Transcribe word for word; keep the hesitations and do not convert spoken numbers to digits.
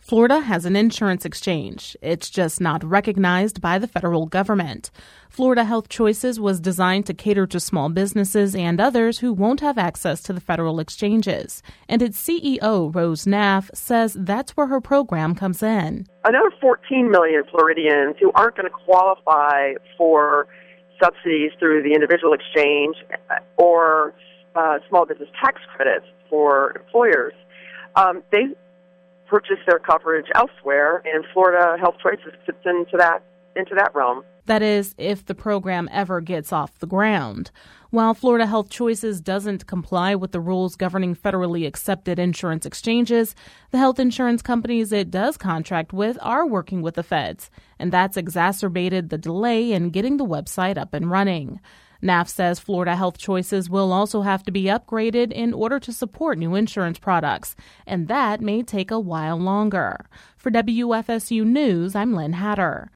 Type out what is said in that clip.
Florida has an insurance exchange. It's just not recognized by the federal government. Florida Health Choices was designed to cater to small businesses and others who won't have access to the federal exchanges. And its C E O, Rose Naff, says that's where her program comes in. Another fourteen million Floridians who aren't going to qualify for subsidies through the individual exchange or uh, small business tax credits for employers, um, they purchase their coverage elsewhere, and Florida Health Choices fits into that into that realm. That is, if the program ever gets off the ground. While Florida Health Choices doesn't comply with the rules governing federally accepted insurance exchanges, the health insurance companies it does contract with are working with the feds, and that's exacerbated the delay in getting the website up and running. Naff says Florida Health Choices will also have to be upgraded in order to support new insurance products, and that may take a while longer. For W F S U News, I'm Lynn Hatter.